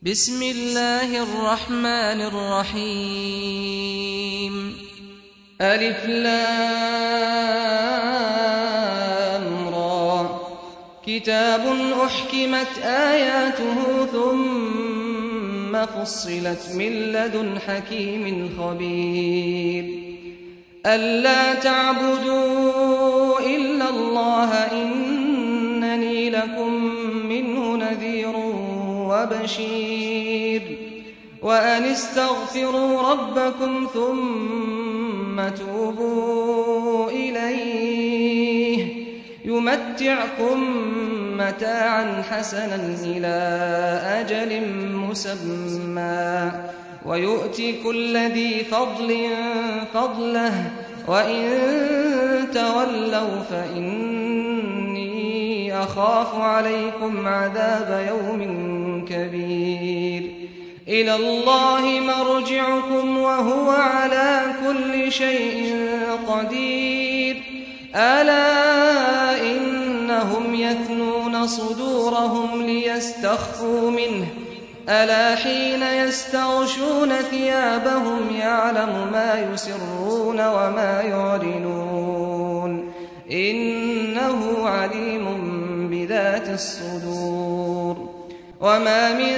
بسم الله الرحمن الرحيم ألف لام را كتاب أحكمت آياته ثم فصلت من لدن حكيم خبير ألا تعبدوا إلا الله إنني لكم منه نذير وبشير وأن استغفروا ربكم ثم توبوا إليه يمتعكم متاعا حسنا إلى أجل مسمى ويؤتي كل ذي فضل فضله وإن تولوا فإني أخاف عليكم عذاب يوم كبير إلى الله مرجعكم وهو على كل شيء قدير ألا إنهم يثنون صدورهم ليستخفوا منه ألا حين يستغشون ثيابهم يعلم ما يسرون وما يعلنون إنه عليم بذات الصدور وما من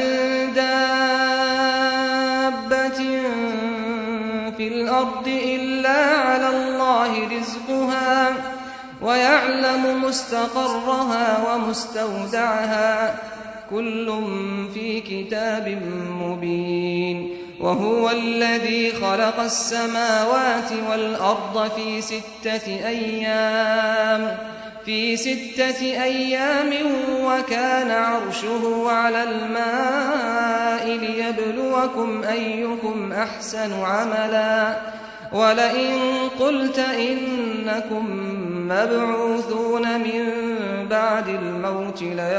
دابة في الأرض إلا على الله رزقها ويعلم مستقرها ومستودعها كل في كتاب مبين وهو الذي خلق السماوات والأرض في ستة أيام وكان عرشه على الماء ليبلوكم أيكم أحسن عملا ولئن قلت إنكم مبعوثون من بعد الموت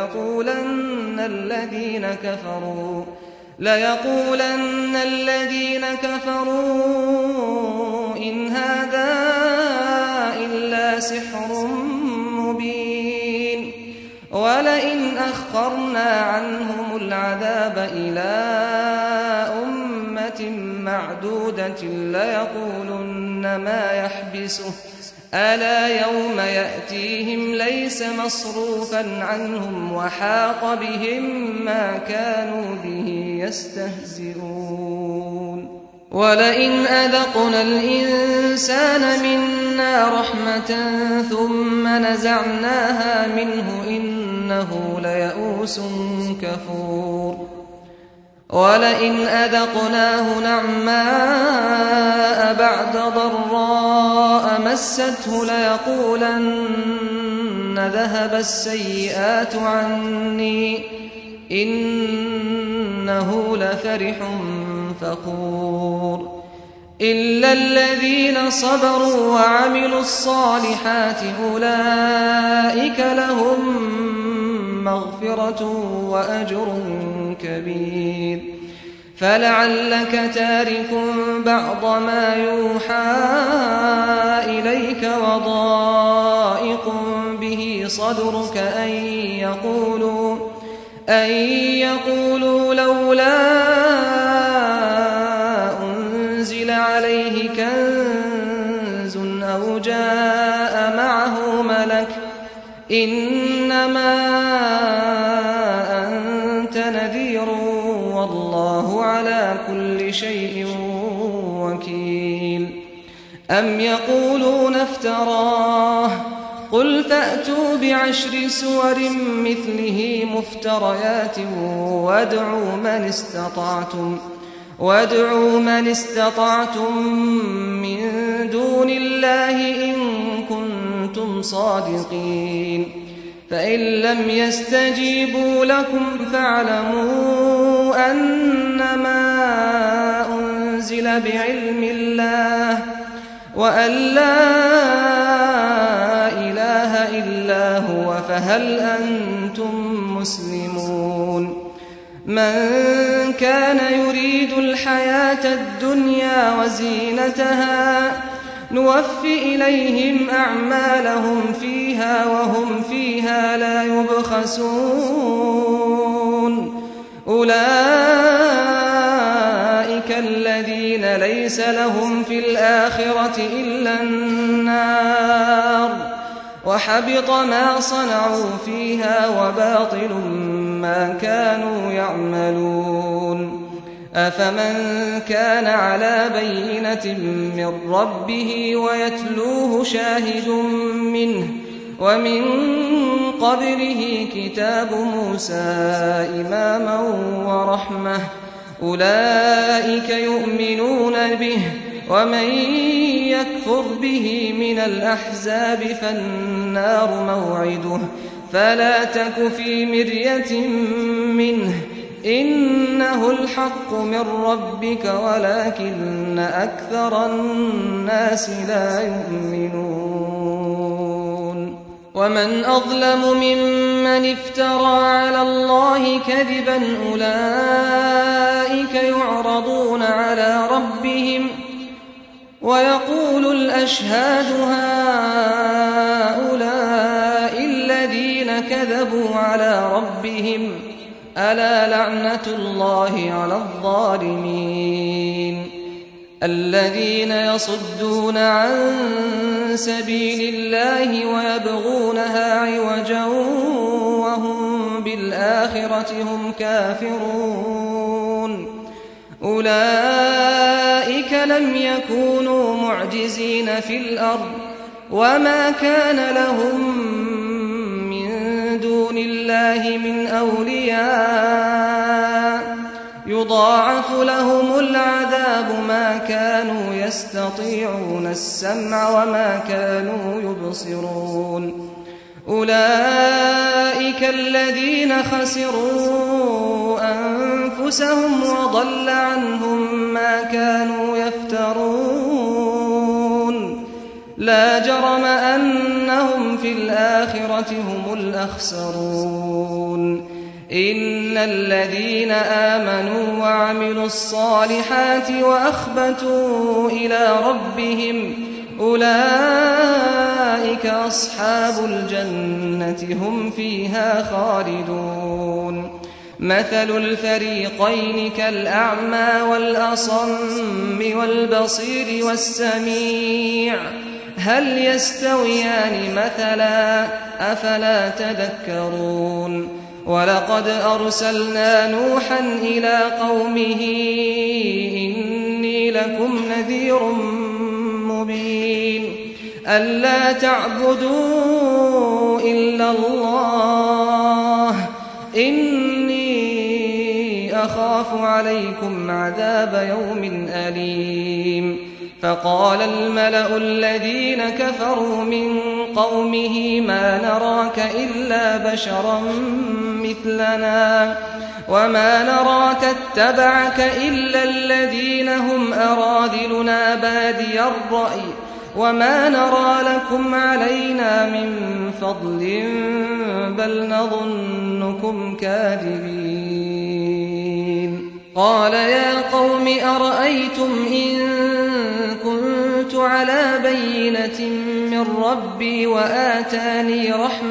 ليقولن الذين كفروا إن هذا إلا سحر مبين ولئن أخرنا عنهم العذاب إلى أمة معدودة ليقولن ما يحبسه ألا يوم يأتيهم ليس مصروفا عنهم وحاق بهم ما كانوا به يستهزئون ولئن أذقنا الإنسان منا رحمة ثم نزعناها منه إنه ليئوس كفور ولئن أذقناه نعماء بعد ضراء مسته ليقولن ذهب السيئات عني إنه لفرح فخور إلا الذين صبروا وعملوا الصالحات أولئك لهم مغفرة وأجر كبير فلعلك تارك بعض ما يوحى إليك وضائق به صدرك أن يقولوا لولا أنزل عليه كنز أو جاء معه ملك إنما أنت نذير والله على كل شيء وكيل أم يقولون افتراه قل فأتوا بعشر سور مثله مفتريات وادعوا من استطعتم من دون الله إن كنتم صادقين فإن لم يستجيبوا لكم فاعلموا أنما أنزل بعلم الله وأن لا إله إلا هو فهل أنتم مسلمون من كان يريد الحياة الدنيا وزينتها نوفي إليهم أعمالهم فيها وهم فيها لا يبخسون أولئك أولئك الذين ليس لهم في الآخرة إلا النار وحبط ما صنعوا فيها وباطل ما كانوا يعملون أفمن كان على بينة من ربه ويتلوه شاهد منه ومن قبله كتاب موسى إماما ورحمة أولئك يؤمنون به ومن يكفر به من الأحزاب فالنار موعده فلا تك في مرية منه إنه الحق من ربك ولكن أكثر الناس لا يؤمنون ومن أظلم ممن افترى على الله كذبا أولئك يعرضون على ربهم ويقول الأشهاد هؤلاء الذين كذبوا على ربهم ألا لعنة الله على الظالمين الذين يصدون عن سبيل الله ويبغونها عوجا وهم بالآخرة هم كافرون أولئك لم يكونوا معجزين في الأرض وما كان لهم من دون الله من أولياء يضاعف لهم العذاب ما كانوا يستطيعون السمع وما كانوا يبصرون أولئك الذين خسروا أنفسهم وضل عنهم ما كانوا يفترون لا جرم أنهم في الآخرة هم الأخسرون إن الذين آمنوا وعملوا الصالحات وأخبتوا إلى ربهم أولئك أصحاب الجنة هم فيها خالدون مثل الفريقين كالأعمى والأصم والبصير والسميع هل يستويان مثلا أفلا تذكرون ولقد أرسلنا نوحا إلى قومه إني لكم نذير مبين ألا تعبدوا إلا الله إني أخاف عليكم عذاب يوم أليم فقال الملأ الذين كفروا من قومه ما نراك إلا بشرا مثلنا وما نراك اتبعك إلا الذين هم أراذلنا بادي الرأي وما نرى لكم علينا من فضل بل نظنكم كاذبين قال يا قوم أرأيتم إن كنت على بينة من ربي وآتاني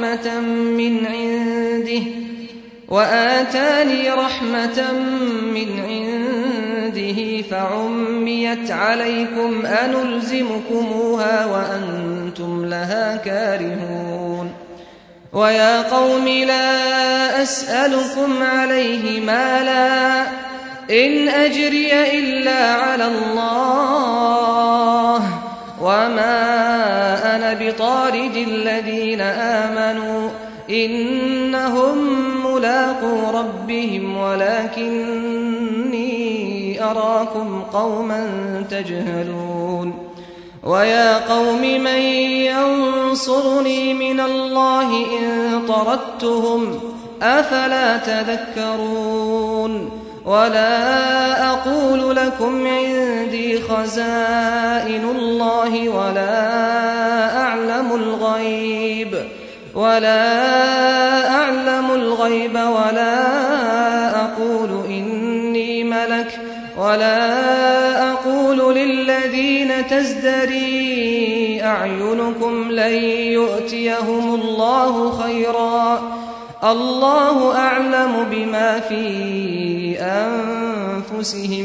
رحمة من عنده فعميت عليكم أنلزمكموها وأنتم لها كارهون ويا قوم لا أسألكم عليه مالا إن أجري إلا على الله وما أنا بطارد الذين آمنوا إنهم ملاقو ربهم ولكني أراكم قوما تجهلون ويا قوم من ينصرني من الله إن طردتهم أفلا تذكرون ولا أقول لكم عندي خزائن الله ولا أعلم الغيب ولا أقول إني ملك ولا أقول للذين تزدري أعينكم لن يؤتيهم الله خيرا الله أعلم بما في أنفسهم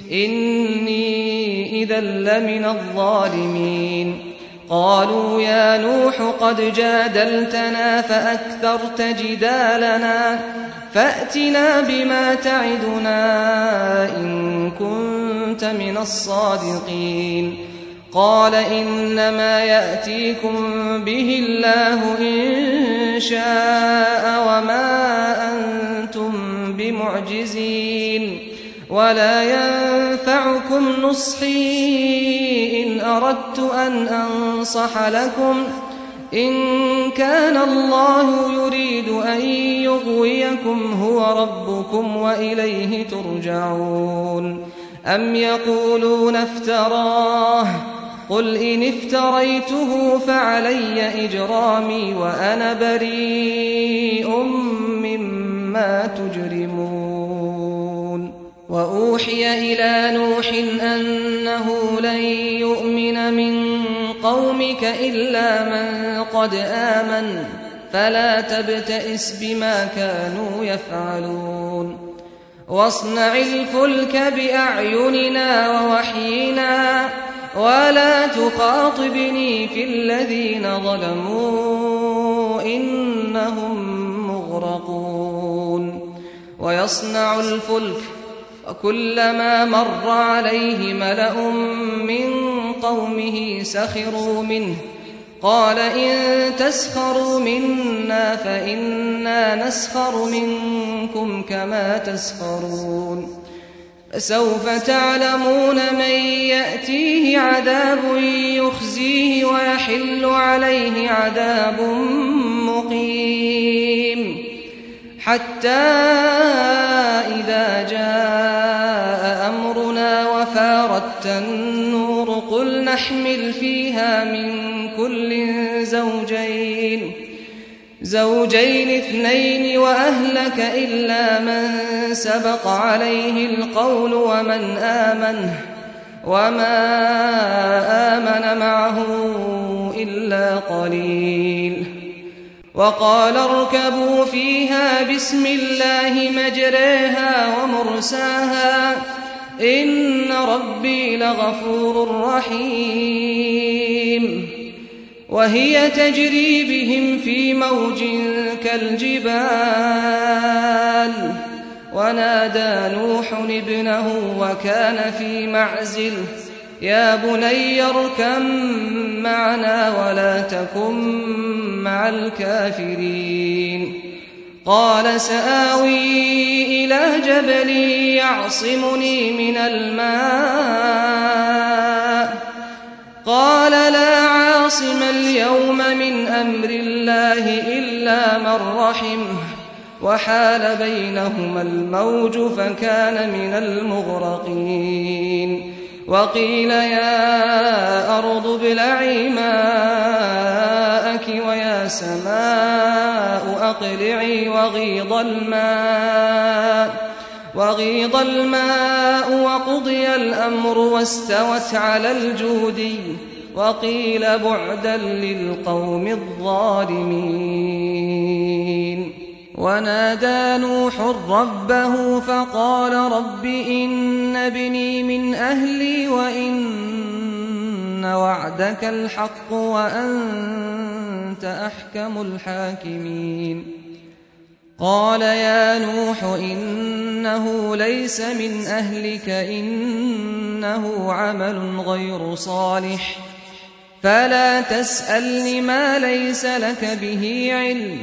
إني إذا لمن الظالمين. قالوا يا نوح قد جادلتنا فأكثرت جدالنا فأتنا بما تعدنا إن كنت من الصادقين. قال إنما يأتيكم به الله إن شاء وما أنتم بمعجزين ولا ينفعكم نصحي إن أردت أن أنصح لكم إن كان الله يريد أن يغويكم هو ربكم وإليه ترجعون. أم يقولون افتراه قل إن افتريته فعلي إجرامي وأنا بريء مما تجرمون. وأوحي إلى نوح أنه لن يؤمن من قومك إلا من قد آمن فلا تبتئس بما كانوا يفعلون. واصنع الفلك بأعيننا ووحينا ولا تخاطبني في الذين ظلموا إنهم مغرقون. ويصنع الفلك وكلما مر عليه ملأ من قومه سخروا منه قال إن تسخروا منا فإنا نسخر منكم كما تسخرون. فسوف تعلمون من يأتيه عذاب يخزيه ويحل عليه عذاب مقيم. حتى إذا جاء أمرنا وفارت النور قل نحمل فيها من كل زوجين اثنين وأهلك إلا من سبق عليه القول وما آمن معه إلا قليل. وقال اركبوا فيها بسم الله مجريها ومرساها إن ربي لغفور رحيم. وهي تجري بهم في موج كالجبال ونادى نوح ابنه وكان في معزل يا بني اركب معنا ولا تكن مع الكافرين. قال سآوي إلى جبل يعصمني من الماء قال لا عاصم اليوم من أمر الله إلا من رحمه وحال بينهما الموج فكان من المغرقين. وقيل يا أرض ابلعي ماءك ويا سماء أقلعي وغيض الماء وقضي الأمر واستوت على الجودي وقيل بعدا للقوم الظالمين. ونادى نوح ربه فقال رب إن ابني من أهلي وإن وعدك الحق وأنت أحكم الحاكمين. قال يا نوح إنه ليس من أهلك إنه عمل غير صالح فلا تسألني ما ليس لك به علم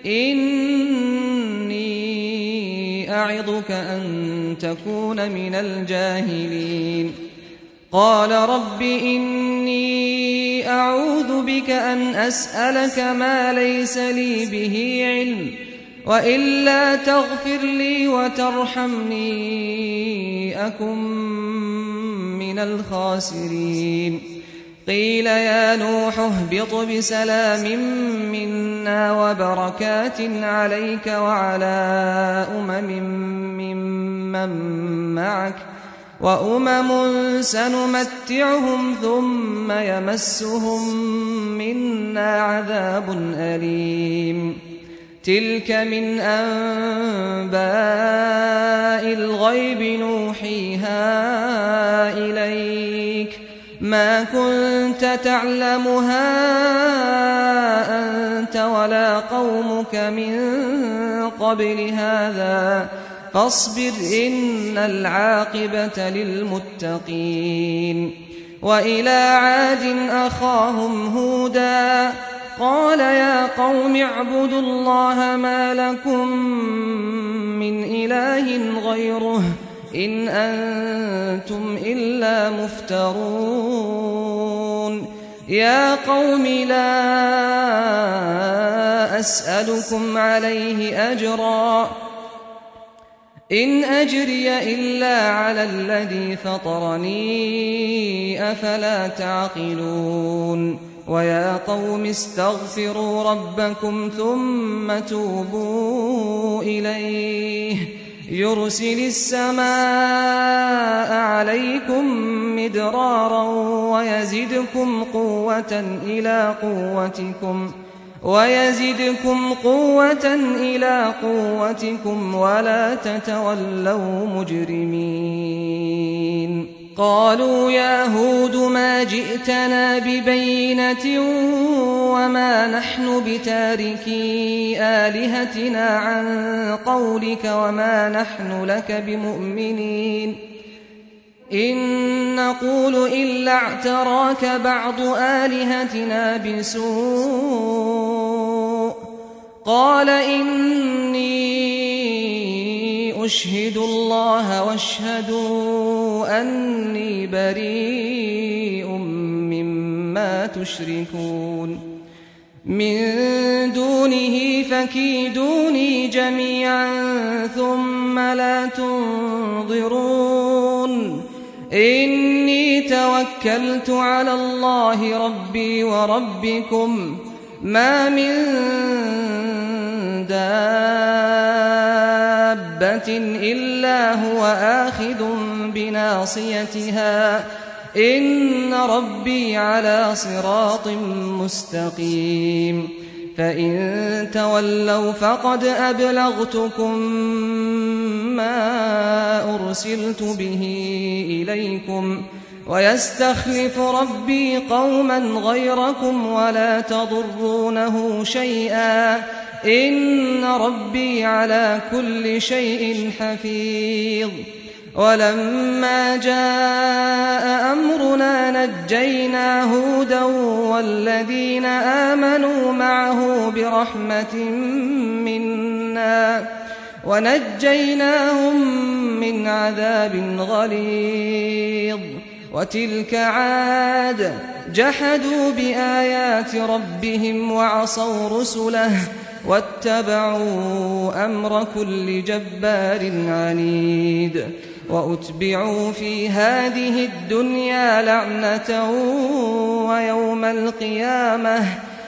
إني أعظك أن تكون من الجاهلين. قال رب إني أعوذ بك أن أسألك ما ليس لي به علم وإلا تغفر لي وترحمني أكن من الخاسرين. قيل يا نوح اهبط بسلام منا وبركات عليك وعلى ممن معك وأمم سنمتعهم ثم يمسهم منا عذاب أليم. تلك من أنباء الغيب نوحيها إليك ما كنت تعلمها أنت ولا قومك من قبل هذا فاصبر إن العاقبة للمتقين. وإلى عاد أخاهم هودا قال يا قوم اعبدوا الله ما لكم من إله غيره إن أنتم إلا مفترون. يا قوم لا أسألكم عليه أجرا إن أجري إلا على الذي فطرني أفلا تعقلون. ويا قوم استغفروا ربكم ثم توبوا إليه يرسل السماء عليكم مدرارا ويزدكم قوة إلى قوتكم ولا تتولوا مجرمين. قالوا يا هود ما جئتنا ببينة وما نحن بتاركي آلهتنا عن قولك وما نحن لك بمؤمنين إن نقول إلا اعتراك بعض آلهتنا بسوء. قال إني أشهد الله واشهدوا أني بريء مما تشركون من دونه فكيدوني جميعا ثم لا تنظرون. إني توكلت على الله ربي وربكم ما من دابة إلا هو آخذ بناصيتها إن ربي على صراط مستقيم. فإن تولوا فقد أبلغتكم ما أرسلت به إليكم ويستخلف ربي قوما غيركم ولا تضرونه شيئا إن ربي على كل شيء حفيظ. ولما جاء أمرنا نجينا هودا والذين آمنوا معه برحمة منا ونجيناهم من عذاب غليظ. وتلك عاد جحدوا بآيات ربهم وعصوا رسله واتبعوا أمر كل جبار عنيد. وأتبعوا في هذه الدنيا لعنة ويوم القيامة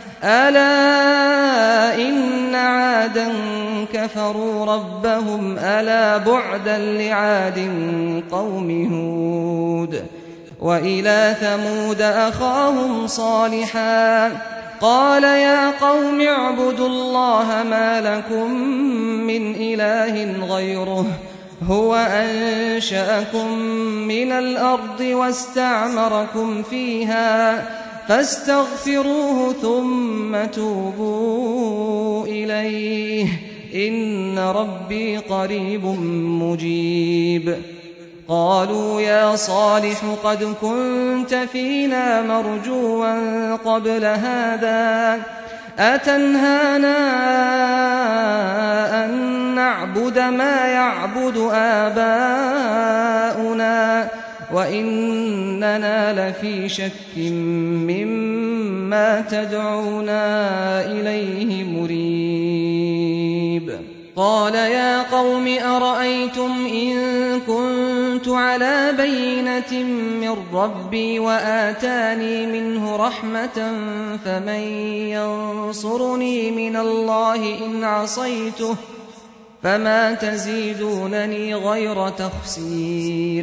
ألا إن عادا كفروا ربهم ألا بعدا لعاد قوم هود. وإلى ثمود أخاهم صالحا قال يا قوم اعبدوا الله ما لكم من إله غيره هو أنشأكم من الأرض واستعمركم فيها فاستغفروه ثم توبوا إليه إن ربي قريب مجيب. قالوا يا صالح قد كنت فينا مرجوا قبل هذا أتنهانا أن نعبد ما يعبد آباؤنا وإننا لفي شك مما تدعونا إليه مريب. قال يا قوم أرأيتم إن كنت على بينة من ربي وآتاني منه رحمة فمن ينصرني من الله إن عصيته فما تزيدونني غير تخسير.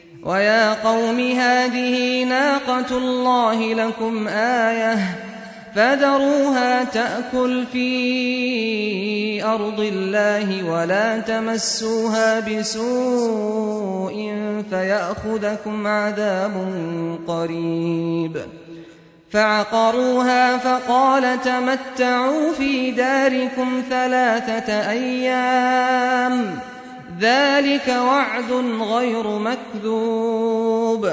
ويا قوم هذه ناقة الله لكم آية فذروها تأكل في أرض الله ولا تمسوها بسوء فيأخذكم عذاب قريب. فعقروها فقال تمتعوا في داركم 3 أيام ذلك وعد غير مكذوب.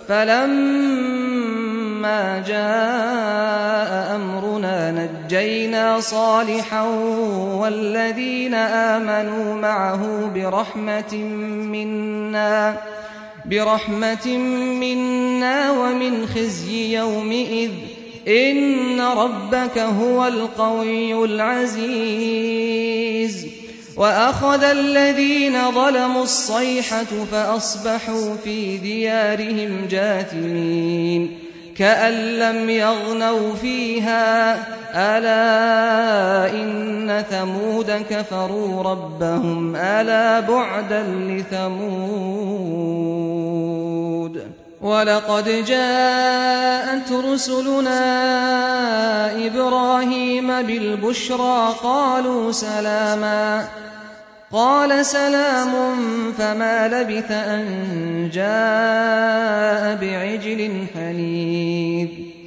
فلما جاء أمرنا نجينا صالحا والذين آمنوا معه برحمة منا ومن خزي يومئذ إن ربك هو القوي العزيز. وأخذ الذين ظلموا الصيحة فأصبحوا في ديارهم جاثمين كأن لم يغنوا فيها ألا إن ثمود كفروا ربهم ألا بعدا لثمود. ولقد جاءت رسلنا إبراهيم بالبشرى قالوا سلاما قال سلام فما لبث أن جاء بعجل حنيذ.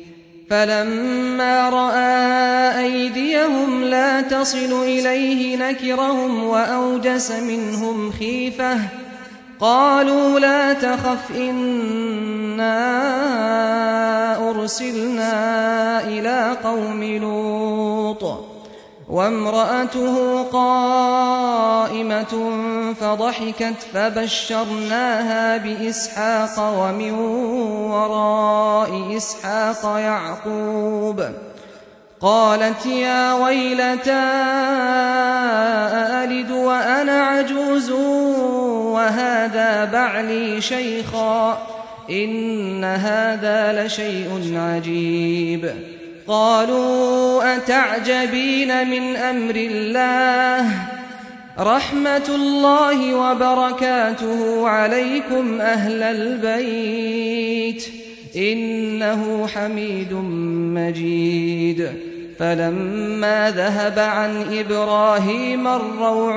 فلما رأى أيديهم لا تصل إليه نكرهم وأوجس منهم خيفة قالوا لا تخف إنا أرسلنا إلى قوم لوط وامرأته قائمة فضحكت فبشرناها بإسحاق ومن وراء إسحاق يعقوب. قالت يا ويلتى أألد وأنا عجوز وهذا بعلي شيخا إن هذا لشيء عجيب. قالوا أتعجبين من أمر الله رحمة الله وبركاته عليكم أهل البيت إنه حميد مجيد. فلما ذهب عن إبراهيم الروع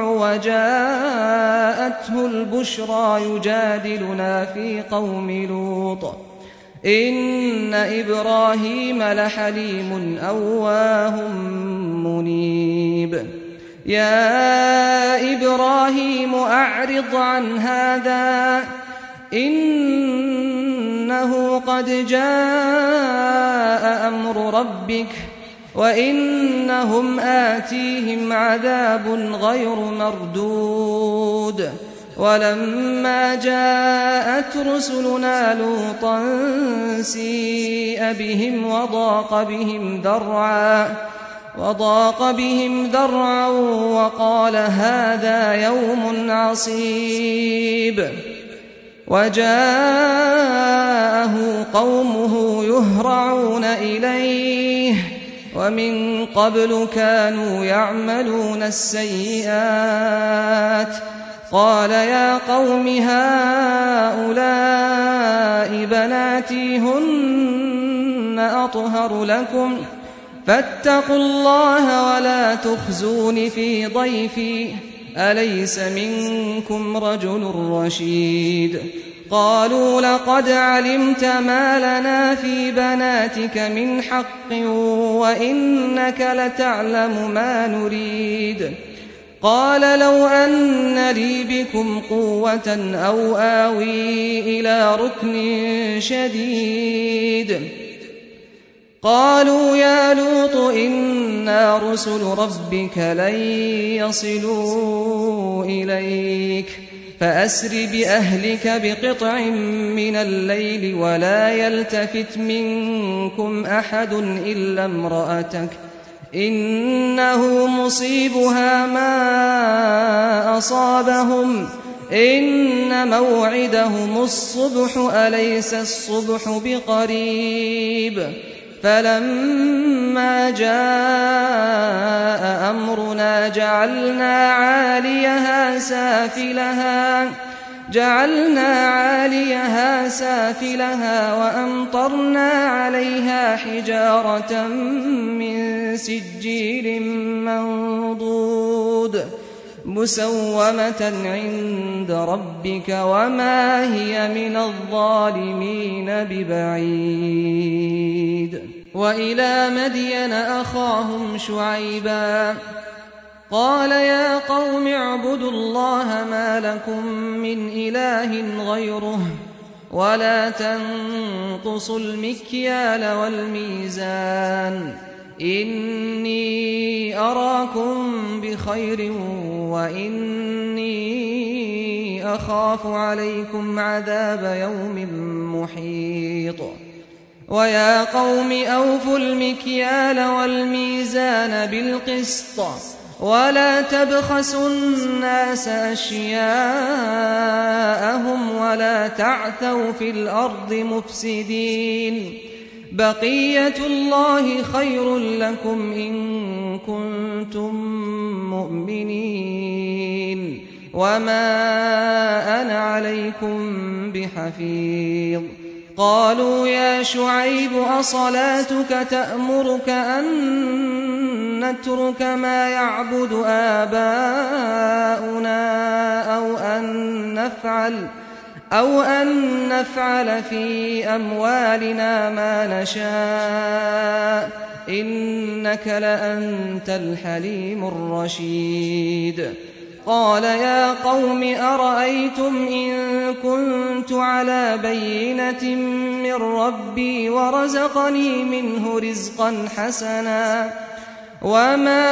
وجاءته البشرى يجادلنا في قوم لوط إن إبراهيم لحليم أواه منيب. يا إبراهيم أعرض عن هذا إنه قد جاء أمر ربك وإنهم آتيهم عذاب غير مردود. ولما جاءت رسلنا لوطا سيء بهم وضاق بهم ذرعا وقال هذا يوم عصيب. وجاءه قومه يهرعون إليه ومن قبل كانوا يعملون السيئات. قال يا قوم هؤلاء بناتي هن أطهر لكم فاتقوا الله ولا تخزون في ضيفي أليس منكم رجل رشيد. قالوا لقد علمت ما لنا في بناتك من حق وإنك لتعلم ما نريد. قال لو أن لي بكم قوة أو آوي إلى ركن شديد. قالوا يا لوط إنا رسل ربك لن يصلوا إليك فأسر بأهلك بقطع من الليل ولا يلتفت منكم أحد إلا امرأتك إنه مصيبها ما أصابهم إن موعدهم الصبح أليس الصبح بقريب. فلما جاء أمرنا جعلنا جعلنا عاليها سافلها وأمطرنا عليها حجارة من سجيل منضود مسومة عند ربك وما هي من الظالمين ببعيد. وإلى مدين أخاهم شعيبا قال يا قوم اعبدوا الله ما لكم من إله غيره ولا تنقصوا المكيال والميزان إني أراكم بخير وإني أخاف عليكم عذاب يوم محيط. ويا قوم أوفوا المكيال والميزان بالقسط ولا تبخسوا الناس أشياءهم ولا تعثوا في الأرض مفسدين بقية الله خير لكم إن كنتم مؤمنين وما أنا عليكم بحفيظ. قالوا يا شعيب أصلاتك تأمرك أن نترك ما يعبد آباؤنا أو أن نفعل في أموالنا ما نشاء إنك لأنت الحليم الرشيد. قال يا قوم أرأيتم إن كنت على بينة من ربي ورزقني منه رزقا حسنا وما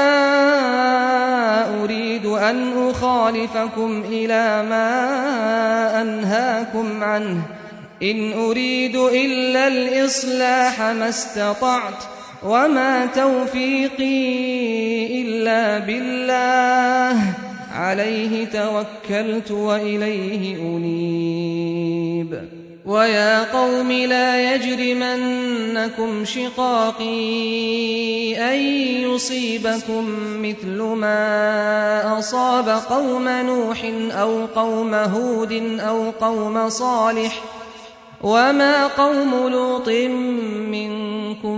أريد أن أخالفكم إلى ما أنهاكم عنه إن أريد إلا الإصلاح ما استطعت وما توفيقي إلا بالله عليه توكلت وإليه أنيب. ويا قوم لا يجرمنكم شقاقي أن يصيبكم مثل ما أصاب قوم نوح أو قوم هود أو قوم صالح وما قوم لوط منكم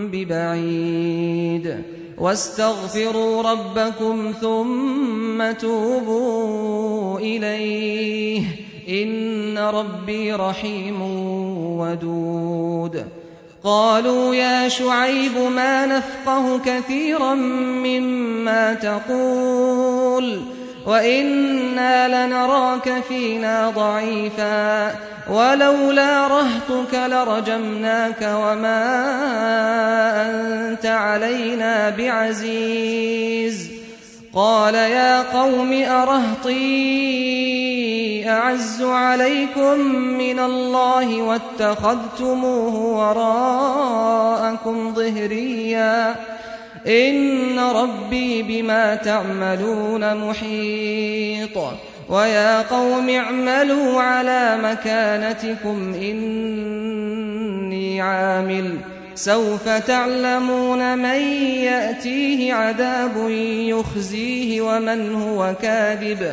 ببعيد. واستغفروا ربكم ثم توبوا إليه إن ربي رحيم ودود. قالوا يا شعيب ما نفقه كثيرا مما تقول وإنا لنراك فينا ضعيفا ولولا رهطك لرجمناك وما أنت علينا بعزيز. قال يا قوم أرهطي أعز عليكم من الله واتخذتموه وراءكم ظهريا إن ربي بما تعملون محيط. ويا قوم اعملوا على مكانتكم إني عامل سوف تعلمون من يأتيه عذاب يخزيه ومن هو كاذب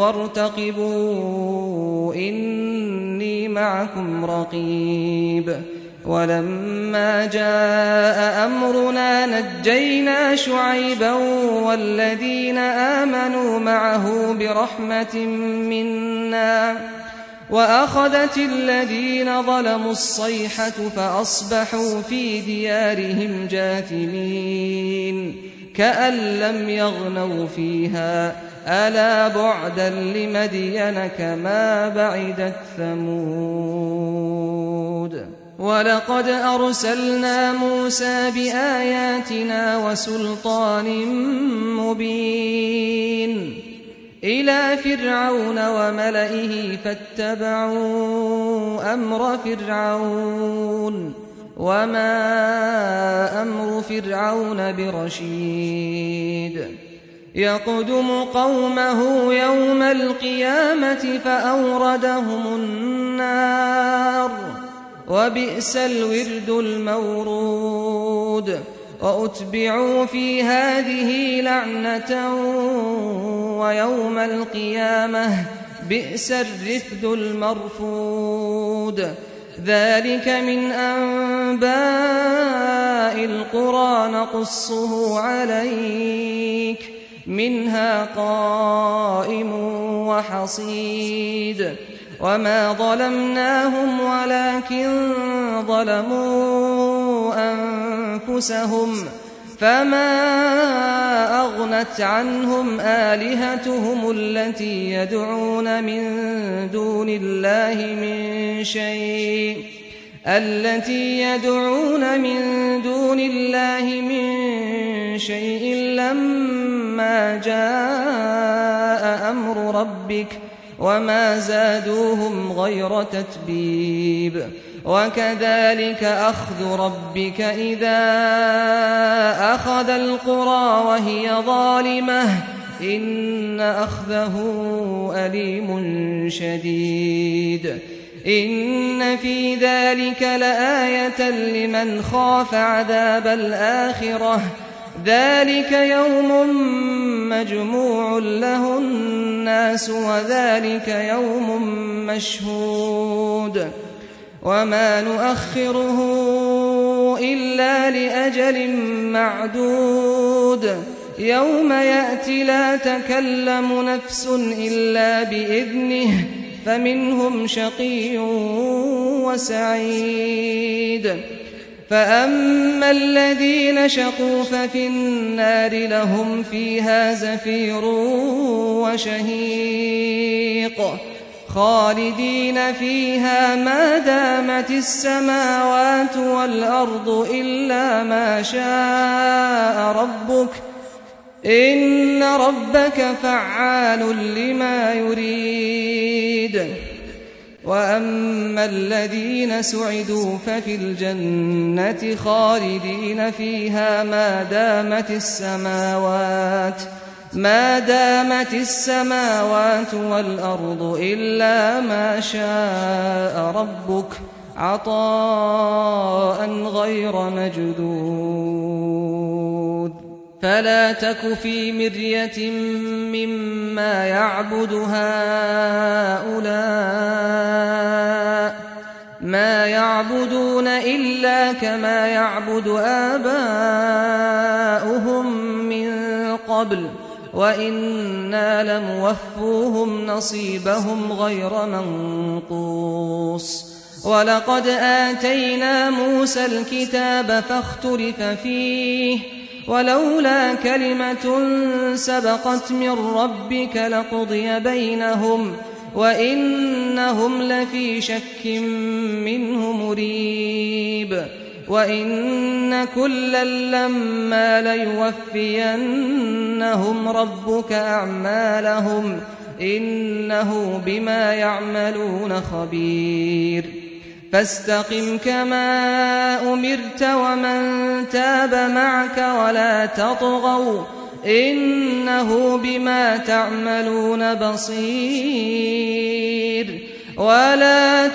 وارتقبوا إني معكم رقيب. ولما جاء أمرنا نجينا شعيبا والذين آمنوا معه برحمة منا وأخذت الذين ظلموا الصيحة فأصبحوا في ديارهم جاثمين كأن لم يغنوا فيها ألا بعدا لمدين كما بعدت ثمود. ولقد أرسلنا موسى بآياتنا وسلطان مبين إلى فرعون وملئه فاتبعوا أمر فرعون وما أمر فرعون برشيد. يقدم قومه يوم القيامة فأوردهم النار وبئس الورد المورود. وأتبعوا في هذه لعنة ويوم القيامة بئس الرفد المرفود ذلك من أنباء القرى نقصه عليك منها قائم وحصيد وما ظلمناهم ولكن ظلموا أنفسهم فما أغنت عنهم آلهتهم التي يدعون من دون الله من شيء لما جاء أمر ربك وما زادوهم غير تتبيب وكذلك أخذ ربك إذا أخذ القرى وهي ظالمة إن أخذه أليم شديد إن في ذلك لآية لمن خاف عذاب الآخرة ذلك يوم مجموع له الناس وذلك يوم مشهود وما نؤخره إلا لأجل معدود يوم يأتي لا تكلم نفس إلا بإذنه فمنهم شقي وسعيد فأما الذين شقوا ففي النار لهم فيها زفير وشهيق خالدين فيها ما دامت السماوات والأرض إلا ما شاء ربك إن ربك فعال لما يريد وأما الذين سعدوا ففي الجنة خالدين فيها ما دامت السماوات والأرض إلا ما شاء ربك عطاء غير مجدود فلا تك في مرية مما يعبد هؤلاء ما يعبدون إلا كما يعبد آباؤهم من قبل وإنا لموفوهم نصيبهم غير منقوص ولقد آتينا موسى الكتاب فاختلف فيه ولولا كلمة سبقت من ربك لقضي بينهم وإنهم لفي شك منه مريب وإن كلا لما ليوفينهم ربك أعمالهم إنه بما يعملون خبير فاستقم كما أمرت ومن تاب معك ولا تطغوا إنه بما تعملون بصير ولا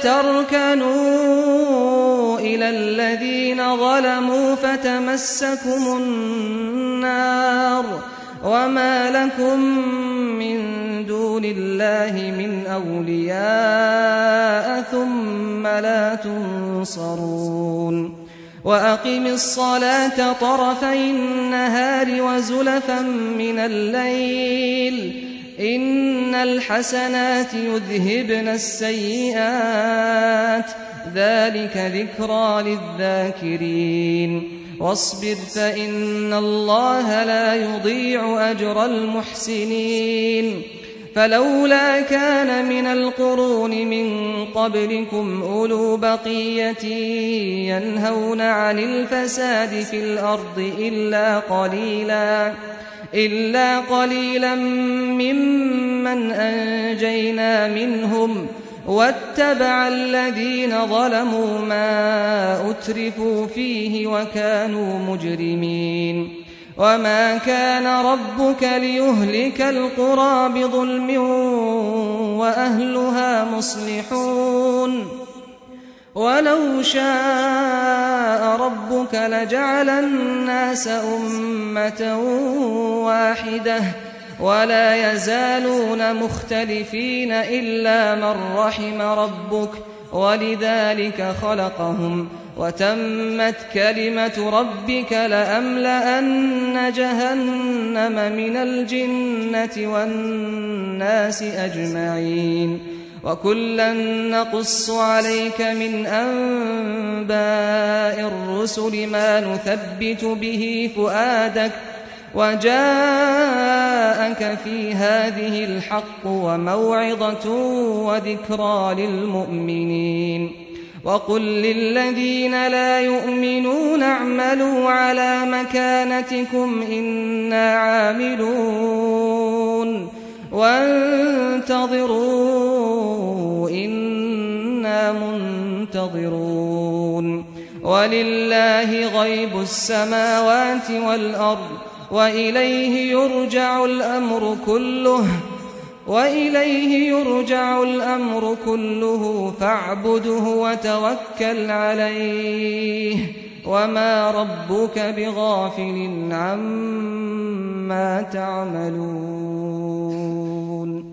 تركنوا إلى الذين ظلموا فتمسكم النار وما لكم من دون الله من أولياء ثم لا تنصرون وأقم الصلاة طرفي النهار وزلفا من الليل إن الحسنات يذهبن السيئات ذلك ذكرى للذاكرين واصبر فإن الله لا يضيع أجر المحسنين فلولا كان من القرون من قبلكم أولو بقية ينهون عن الفساد في الأرض إلا قليلا ممن أنجينا منهم واتبع الذين ظلموا ما أترفوا فيه وكانوا مجرمين وما كان ربك ليهلك القرى بظلم وأهلها مصلحون ولو شاء ربك لجعل الناس أمة واحدة ولا يزالون مختلفين إلا من رحم ربك ولذلك خلقهم وتمت كلمة ربك لأملأن جهنم من الجنة والناس أجمعين وكلا نقص عليك من أنباء الرسل ما نثبت به فؤادك وجاءك في هذه الحق وموعظة وذكرى للمؤمنين وقل للذين لا يؤمنون اعملوا على مكانتكم إنا عاملون وانتظروا إنا منتظرون ولله غيب السماوات والأرض وإليه يرجع الأمر كله فاعبده وتوكل عليه وما ربك بغافل عما تعملون